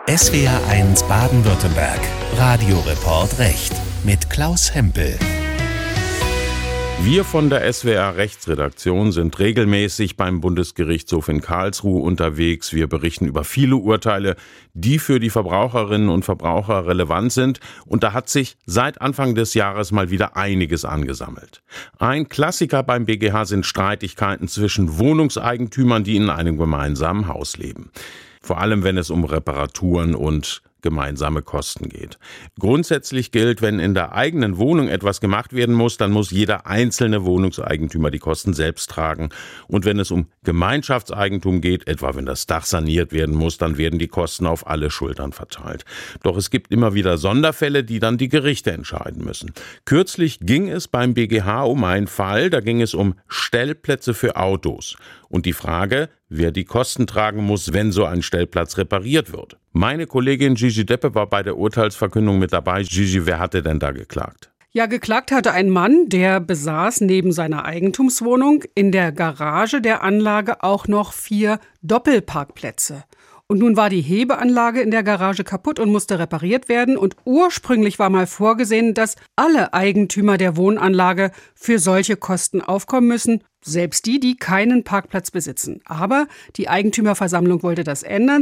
SWR1 Baden-Württemberg. Radioreport Recht mit Klaus Hempel. Wir von der SWR Rechtsredaktion sind regelmäßig beim Bundesgerichtshof in Karlsruhe unterwegs. Wir berichten über viele Urteile, die für die Verbraucherinnen und Verbraucher relevant sind. Und da hat sich seit Anfang des Jahres mal wieder einiges angesammelt. Ein Klassiker beim BGH sind Streitigkeiten zwischen Wohnungseigentümern, die in einem gemeinsamen Haus leben. Vor allem, wenn es um Reparaturen und gemeinsame Kosten geht. Grundsätzlich gilt, wenn in der eigenen Wohnung etwas gemacht werden muss, dann muss jeder einzelne Wohnungseigentümer die Kosten selbst tragen. Und wenn es um Gemeinschaftseigentum geht, etwa wenn das Dach saniert werden muss, dann werden die Kosten auf alle Schultern verteilt. Doch es gibt immer wieder Sonderfälle, die dann die Gerichte entscheiden müssen. Kürzlich ging es beim BGH um einen Fall, da ging es um Stellplätze für Autos. Und die Frage, wer die Kosten tragen muss, wenn so ein Stellplatz repariert wird. Meine Kollegin Gigi Deppe war bei der Urteilsverkündung mit dabei. Gigi, wer hatte denn da geklagt? Ja, geklagt hatte ein Mann, der besaß neben seiner Eigentumswohnung in der Garage der Anlage auch noch 4 Doppelparkplätze. Und nun war die Hebeanlage in der Garage kaputt und musste repariert werden. Und ursprünglich war mal vorgesehen, dass alle Eigentümer der Wohnanlage für solche Kosten aufkommen müssen, selbst die, die keinen Parkplatz besitzen. Aber die Eigentümerversammlung wollte das ändern.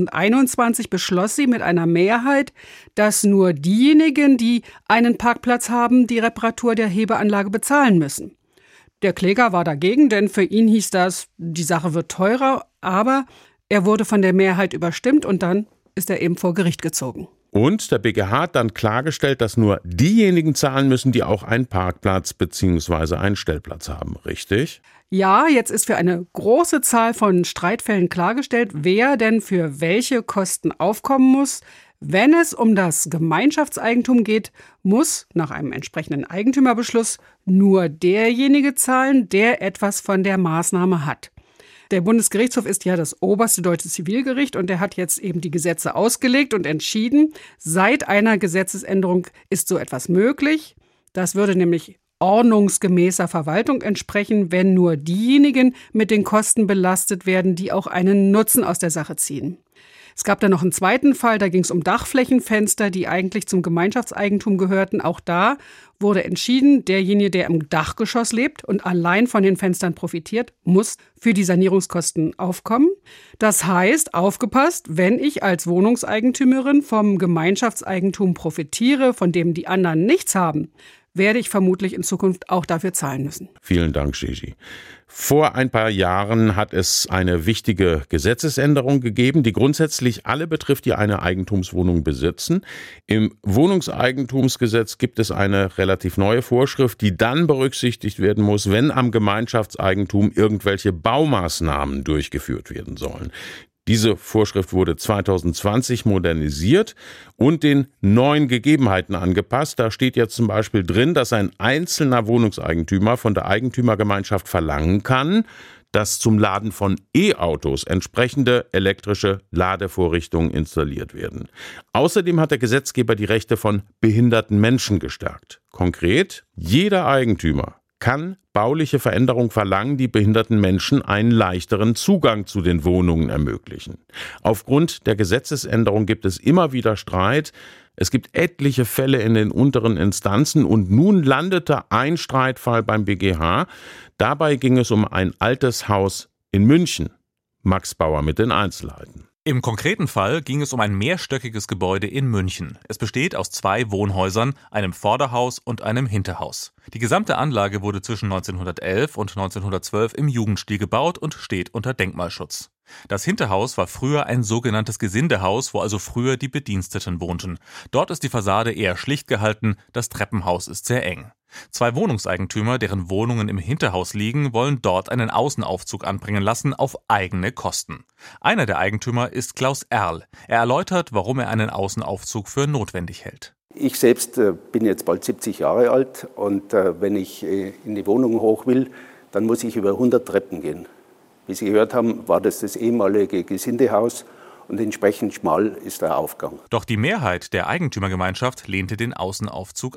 2021 beschloss sie mit einer Mehrheit, dass nur diejenigen, die einen Parkplatz haben, die Reparatur der Hebeanlage bezahlen müssen. Der Kläger war dagegen, denn für ihn hieß das, die Sache wird teurer, aber er wurde von der Mehrheit überstimmt und dann ist er eben vor Gericht gezogen. Und der BGH hat dann klargestellt, dass nur diejenigen zahlen müssen, die auch einen Parkplatz bzw. einen Stellplatz haben, richtig? Ja, jetzt ist für eine große Zahl von Streitfällen klargestellt, wer denn für welche Kosten aufkommen muss. Wenn es um das Gemeinschaftseigentum geht, muss nach einem entsprechenden Eigentümerbeschluss nur derjenige zahlen, der etwas von der Maßnahme hat. Der Bundesgerichtshof ist ja das oberste deutsche Zivilgericht und der hat jetzt eben die Gesetze ausgelegt und entschieden, seit einer Gesetzesänderung ist so etwas möglich. Das würde nämlich ordnungsgemäßer Verwaltung entsprechen, wenn nur diejenigen mit den Kosten belastet werden, die auch einen Nutzen aus der Sache ziehen. Es gab dann noch einen zweiten Fall, da ging es um Dachflächenfenster, die eigentlich zum Gemeinschaftseigentum gehörten. Auch da wurde entschieden, derjenige, der im Dachgeschoss lebt und allein von den Fenstern profitiert, muss für die Sanierungskosten aufkommen. Das heißt, aufgepasst, wenn ich als Wohnungseigentümerin vom Gemeinschaftseigentum profitiere, von dem die anderen nichts haben, werde ich vermutlich in Zukunft auch dafür zahlen müssen. Vielen Dank, Gigi. Vor ein paar Jahren hat es eine wichtige Gesetzesänderung gegeben, die grundsätzlich alle betrifft, die eine Eigentumswohnung besitzen. Im Wohnungseigentumsgesetz gibt es eine relativ neue Vorschrift, die dann berücksichtigt werden muss, wenn am Gemeinschaftseigentum irgendwelche Baumaßnahmen durchgeführt werden sollen. Diese Vorschrift wurde 2020 modernisiert und den neuen Gegebenheiten angepasst. Da steht jetzt zum Beispiel drin, dass ein einzelner Wohnungseigentümer von der Eigentümergemeinschaft verlangen kann, dass zum Laden von E-Autos entsprechende elektrische Ladevorrichtungen installiert werden. Außerdem hat der Gesetzgeber die Rechte von behinderten Menschen gestärkt. Konkret, jeder Eigentümer kann bauliche Veränderung verlangen, die behinderten Menschen einen leichteren Zugang zu den Wohnungen ermöglichen. Aufgrund der Gesetzesänderung gibt es immer wieder Streit. Es gibt etliche Fälle in den unteren Instanzen und nun landete ein Streitfall beim BGH. Dabei ging es um ein altes Haus in München. Max Bauer mit den Einzelheiten. Im konkreten Fall ging es um ein mehrstöckiges Gebäude in München. Es besteht aus 2 Wohnhäusern, einem Vorderhaus und einem Hinterhaus. Die gesamte Anlage wurde zwischen 1911 und 1912 im Jugendstil gebaut und steht unter Denkmalschutz. Das Hinterhaus war früher ein sogenanntes Gesindehaus, wo also früher die Bediensteten wohnten. Dort ist die Fassade eher schlicht gehalten, das Treppenhaus ist sehr eng. 2 Wohnungseigentümer, deren Wohnungen im Hinterhaus liegen, wollen dort einen Außenaufzug anbringen lassen auf eigene Kosten. Einer der Eigentümer ist Klaus Erl. Er erläutert, warum er einen Außenaufzug für notwendig hält. Ich selbst bin jetzt bald 70 Jahre alt und wenn ich in die Wohnung hoch will, dann muss ich über 100 Treppen gehen. Wie Sie gehört haben, war das ehemalige Gesindehaus und entsprechend schmal ist der Aufgang. Doch die Mehrheit der Eigentümergemeinschaft lehnte den Außenaufzug ab.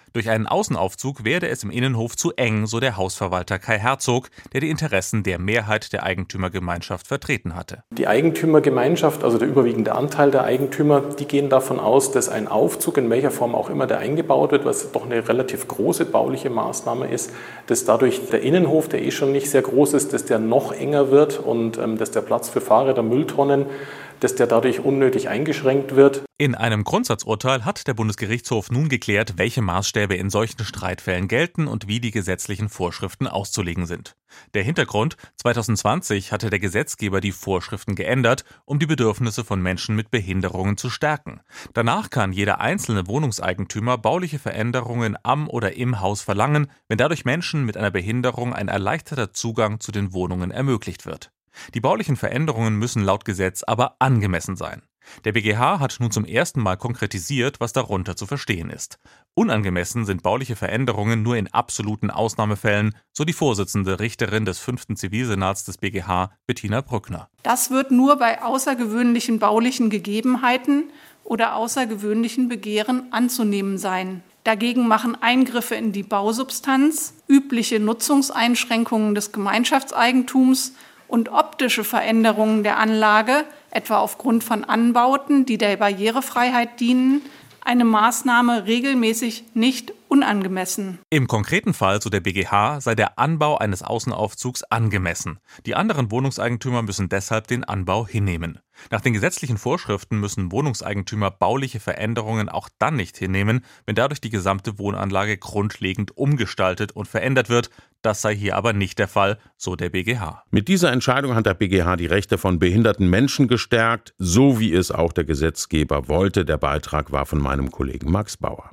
Durch einen Außenaufzug werde es im Innenhof zu eng, so der Hausverwalter Kai Herzog, der die Interessen der Mehrheit der Eigentümergemeinschaft vertreten hatte. Die Eigentümergemeinschaft, also der überwiegende Anteil der Eigentümer, die gehen davon aus, dass ein Aufzug, in welcher Form auch immer der eingebaut wird, was doch eine relativ große bauliche Maßnahme ist, dass dadurch der Innenhof, der schon nicht sehr groß ist, dass der noch enger wird und dass der Platz für Fahrräder, Mülltonnen, dass der dadurch unnötig eingeschränkt wird. In einem Grundsatzurteil hat der Bundesgerichtshof nun geklärt, welche Maßstäbe in solchen Streitfällen gelten und wie die gesetzlichen Vorschriften auszulegen sind. Der Hintergrund: 2020 hatte der Gesetzgeber die Vorschriften geändert, um die Bedürfnisse von Menschen mit Behinderungen zu stärken. Danach kann jeder einzelne Wohnungseigentümer bauliche Veränderungen am oder im Haus verlangen, wenn dadurch Menschen mit einer Behinderung ein erleichterter Zugang zu den Wohnungen ermöglicht wird. Die baulichen Veränderungen müssen laut Gesetz aber angemessen sein. Der BGH hat nun zum ersten Mal konkretisiert, was darunter zu verstehen ist. Unangemessen sind bauliche Veränderungen nur in absoluten Ausnahmefällen, so die Vorsitzende Richterin des 5. Zivilsenats des BGH, Bettina Brückner. Das wird nur bei außergewöhnlichen baulichen Gegebenheiten oder außergewöhnlichen Begehren anzunehmen sein. Dagegen machen Eingriffe in die Bausubstanz, übliche Nutzungseinschränkungen des Gemeinschaftseigentums und optische Veränderungen der Anlage, etwa aufgrund von Anbauten, die der Barrierefreiheit dienen, eine Maßnahme regelmäßig nicht unangemessen. Im konkreten Fall, so der BGH, sei der Anbau eines Außenaufzugs angemessen. Die anderen Wohnungseigentümer müssen deshalb den Anbau hinnehmen. Nach den gesetzlichen Vorschriften müssen Wohnungseigentümer bauliche Veränderungen auch dann nicht hinnehmen, wenn dadurch die gesamte Wohnanlage grundlegend umgestaltet und verändert wird. Das sei hier aber nicht der Fall, so der BGH. Mit dieser Entscheidung hat der BGH die Rechte von behinderten Menschen gestärkt, so wie es auch der Gesetzgeber wollte. Der Beitrag war von meinem Kollegen Max Bauer.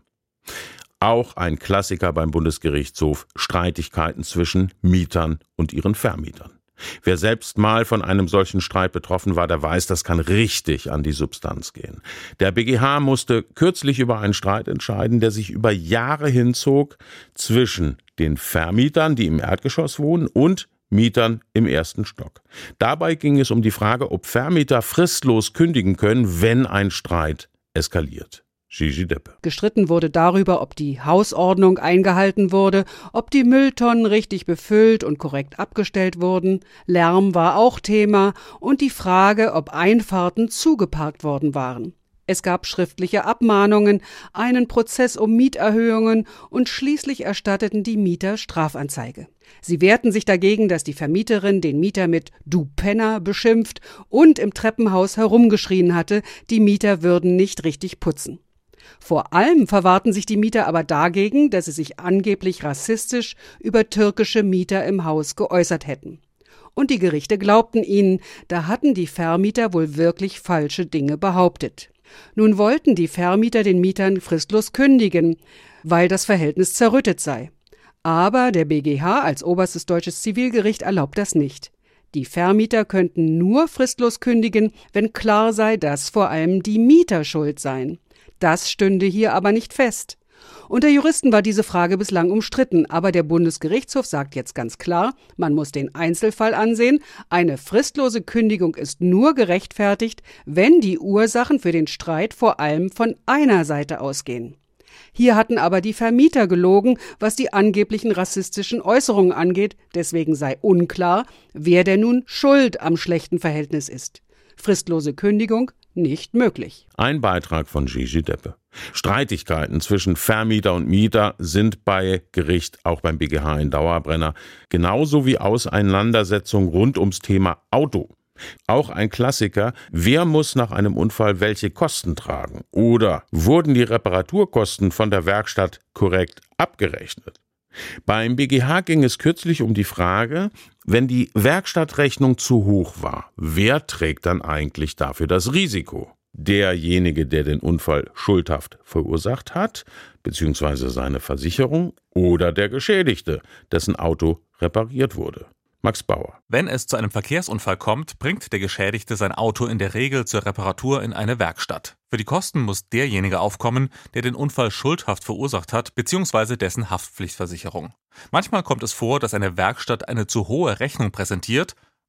Auch ein Klassiker beim Bundesgerichtshof: Streitigkeiten zwischen Mietern und ihren Vermietern. Wer selbst mal von einem solchen Streit betroffen war, der weiß, das kann richtig an die Substanz gehen. Der BGH musste kürzlich über einen Streit entscheiden, der sich über Jahre hinzog zwischen den Vermietern, die im Erdgeschoss wohnen, und Mietern im ersten Stock. Dabei ging es um die Frage, ob Vermieter fristlos kündigen können, wenn ein Streit eskaliert. Gigi Deppe. Gestritten wurde darüber, ob die Hausordnung eingehalten wurde, ob die Mülltonnen richtig befüllt und korrekt abgestellt wurden. Lärm war auch Thema und die Frage, ob Einfahrten zugeparkt worden waren. Es gab schriftliche Abmahnungen, einen Prozess um Mieterhöhungen und schließlich erstatteten die Mieter Strafanzeige. Sie wehrten sich dagegen, dass die Vermieterin den Mieter mit „Du Penner" beschimpft und im Treppenhaus herumgeschrien hatte, die Mieter würden nicht richtig putzen. Vor allem verwahrten sich die Mieter aber dagegen, dass sie sich angeblich rassistisch über türkische Mieter im Haus geäußert hätten. Und die Gerichte glaubten ihnen, da hatten die Vermieter wohl wirklich falsche Dinge behauptet. Nun wollten die Vermieter den Mietern fristlos kündigen, weil das Verhältnis zerrüttet sei. Aber der BGH als oberstes deutsches Zivilgericht erlaubt das nicht. Die Vermieter könnten nur fristlos kündigen, wenn klar sei, dass vor allem die Mieter schuld seien. Das stünde hier aber nicht fest. Unter Juristen war diese Frage bislang umstritten, aber der Bundesgerichtshof sagt jetzt ganz klar, man muss den Einzelfall ansehen. Eine fristlose Kündigung ist nur gerechtfertigt, wenn die Ursachen für den Streit vor allem von einer Seite ausgehen. Hier hatten aber die Vermieter gelogen, was die angeblichen rassistischen Äußerungen angeht. Deswegen sei unklar, wer denn nun schuld am schlechten Verhältnis ist. Fristlose Kündigung nicht möglich. Ein Beitrag von Gigi Deppe. Streitigkeiten zwischen Vermieter und Mieter sind bei Gericht, auch beim BGH, ein Dauerbrenner. Genauso wie Auseinandersetzungen rund ums Thema Auto. Auch ein Klassiker: Wer muss nach einem Unfall welche Kosten tragen? Oder wurden die Reparaturkosten von der Werkstatt korrekt abgerechnet? Beim BGH ging es kürzlich um die Frage, wenn die Werkstattrechnung zu hoch war, wer trägt dann eigentlich dafür das Risiko? Derjenige, der den Unfall schuldhaft verursacht hat, beziehungsweise seine Versicherung, oder der Geschädigte, dessen Auto repariert wurde. Max Bauer. Wenn es zu einem Verkehrsunfall kommt, bringt der Geschädigte sein Auto in der Regel zur Reparatur in eine Werkstatt. Für die Kosten muss derjenige aufkommen, der den Unfall schuldhaft verursacht hat, bzw. dessen Haftpflichtversicherung. Manchmal kommt es vor, dass eine Werkstatt eine zu hohe Rechnung präsentiert.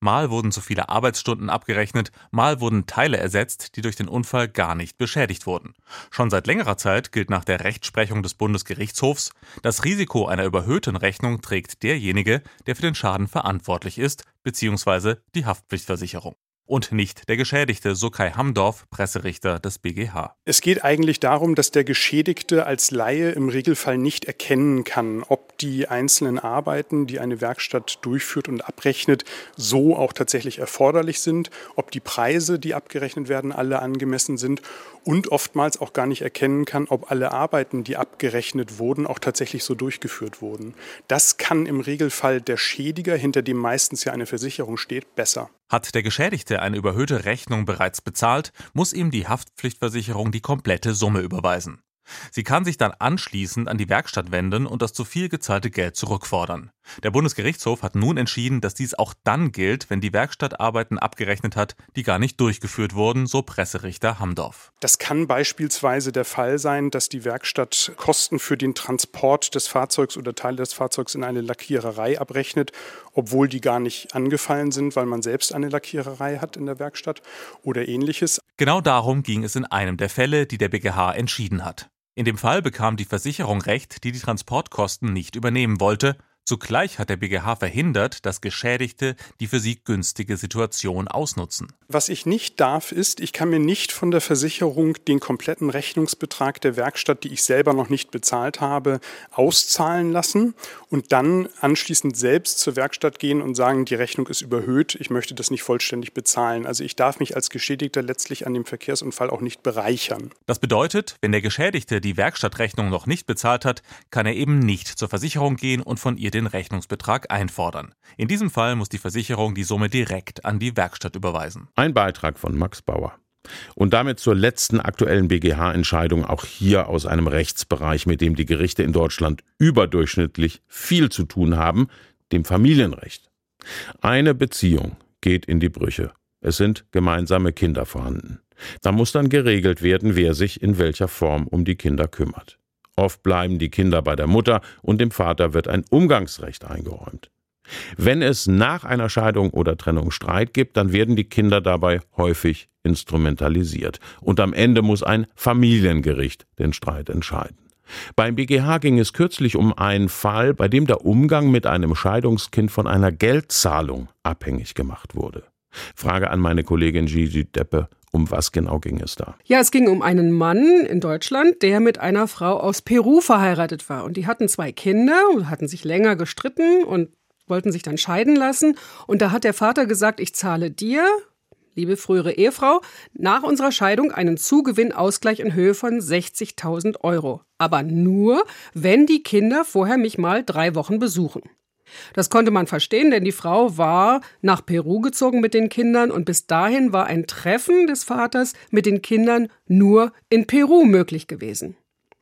Mal wurden zu viele Arbeitsstunden abgerechnet, mal wurden Teile ersetzt, die durch den Unfall gar nicht beschädigt wurden. Schon seit längerer Zeit gilt nach der Rechtsprechung des Bundesgerichtshofs, das Risiko einer überhöhten Rechnung trägt derjenige, der für den Schaden verantwortlich ist, bzw. die Haftpflichtversicherung. Und nicht der Geschädigte, so Kai Hamdorf, Presserichter des BGH. Es geht eigentlich darum, dass der Geschädigte als Laie im Regelfall nicht erkennen kann, ob die einzelnen Arbeiten, die eine Werkstatt durchführt und abrechnet, so auch tatsächlich erforderlich sind, ob die Preise, die abgerechnet werden, alle angemessen sind und oftmals auch gar nicht erkennen kann, ob alle Arbeiten, die abgerechnet wurden, auch tatsächlich so durchgeführt wurden. Das kann im Regelfall der Schädiger, hinter dem meistens ja eine Versicherung steht, besser. Hat der Geschädigte eine überhöhte Rechnung bereits bezahlt, muss ihm die Haftpflichtversicherung die komplette Summe überweisen. Sie kann sich dann anschließend an die Werkstatt wenden und das zu viel gezahlte Geld zurückfordern. Der Bundesgerichtshof hat nun entschieden, dass dies auch dann gilt, wenn die Werkstatt Arbeiten abgerechnet hat, die gar nicht durchgeführt wurden, so Presserichter Hamdorf. Das kann beispielsweise der Fall sein, dass die Werkstatt Kosten für den Transport des Fahrzeugs oder Teile des Fahrzeugs in eine Lackiererei abrechnet, obwohl die gar nicht angefallen sind, weil man selbst eine Lackiererei hat in der Werkstatt oder ähnliches. Genau darum ging es in einem der Fälle, die der BGH entschieden hat. In dem Fall bekam die Versicherung Recht, die die Transportkosten nicht übernehmen wollte. Zugleich hat der BGH verhindert, dass Geschädigte die für sie günstige Situation ausnutzen. Was ich nicht darf, ist, ich kann mir nicht von der Versicherung den kompletten Rechnungsbetrag der Werkstatt, die ich selber noch nicht bezahlt habe, auszahlen lassen und dann anschließend selbst zur Werkstatt gehen und sagen, die Rechnung ist überhöht, ich möchte das nicht vollständig bezahlen. Also ich darf mich als Geschädigter letztlich an dem Verkehrsunfall auch nicht bereichern. Das bedeutet, wenn der Geschädigte die Werkstattrechnung noch nicht bezahlt hat, kann er eben nicht zur Versicherung gehen und von ihr den Rechnungsbetrag einfordern. In diesem Fall muss die Versicherung die Summe direkt an die Werkstatt überweisen. Ein Beitrag von Max Bauer. Und damit zur letzten aktuellen BGH-Entscheidung, auch hier aus einem Rechtsbereich, mit dem die Gerichte in Deutschland überdurchschnittlich viel zu tun haben, dem Familienrecht. Eine Beziehung geht in die Brüche. Es sind gemeinsame Kinder vorhanden. Da muss dann geregelt werden, wer sich in welcher Form um die Kinder kümmert. Oft bleiben die Kinder bei der Mutter und dem Vater wird ein Umgangsrecht eingeräumt. Wenn es nach einer Scheidung oder Trennung Streit gibt, dann werden die Kinder dabei häufig instrumentalisiert. Und am Ende muss ein Familiengericht den Streit entscheiden. Beim BGH ging es kürzlich um einen Fall, bei dem der Umgang mit einem Scheidungskind von einer Geldzahlung abhängig gemacht wurde. Frage an meine Kollegin Gigi Deppe. Um was genau ging es da? Ja, es ging um einen Mann in Deutschland, der mit einer Frau aus Peru verheiratet war. Und die hatten 2 Kinder und hatten sich länger gestritten und wollten sich dann scheiden lassen. Und da hat der Vater gesagt, ich zahle dir, liebe frühere Ehefrau, nach unserer Scheidung einen Zugewinnausgleich in Höhe von 60.000 €. Aber nur, wenn die Kinder vorher mich mal 3 Wochen besuchen. Das konnte man verstehen, denn die Frau war nach Peru gezogen mit den Kindern und bis dahin war ein Treffen des Vaters mit den Kindern nur in Peru möglich gewesen.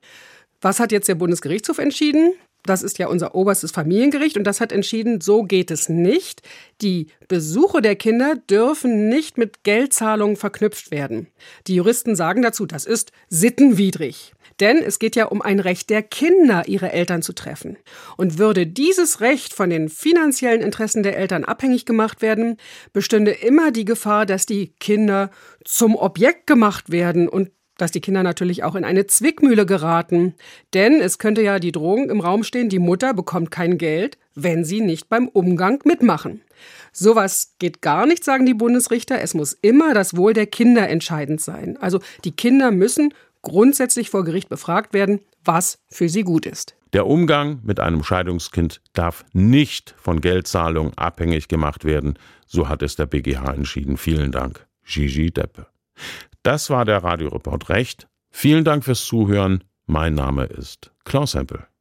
Was hat jetzt der Bundesgerichtshof entschieden? Das ist ja unser oberstes Familiengericht und das hat entschieden, so geht es nicht. Die Besuche der Kinder dürfen nicht mit Geldzahlungen verknüpft werden. Die Juristen sagen dazu, das ist sittenwidrig. Denn es geht ja um ein Recht der Kinder, ihre Eltern zu treffen. Und würde dieses Recht von den finanziellen Interessen der Eltern abhängig gemacht werden, bestünde immer die Gefahr, dass die Kinder zum Objekt gemacht werden und dass die Kinder natürlich auch in eine Zwickmühle geraten. Denn es könnte ja die Drohung im Raum stehen, die Mutter bekommt kein Geld, wenn sie nicht beim Umgang mitmachen. Sowas geht gar nicht, sagen die Bundesrichter. Es muss immer das Wohl der Kinder entscheidend sein. Also die Kinder müssen grundsätzlich vor Gericht befragt werden, was für sie gut ist. Der Umgang mit einem Scheidungskind darf nicht von Geldzahlungen abhängig gemacht werden. So hat es der BGH entschieden. Vielen Dank, Gigi Deppe. Das war der Radioreport Recht. Vielen Dank fürs Zuhören. Mein Name ist Klaus Hempel.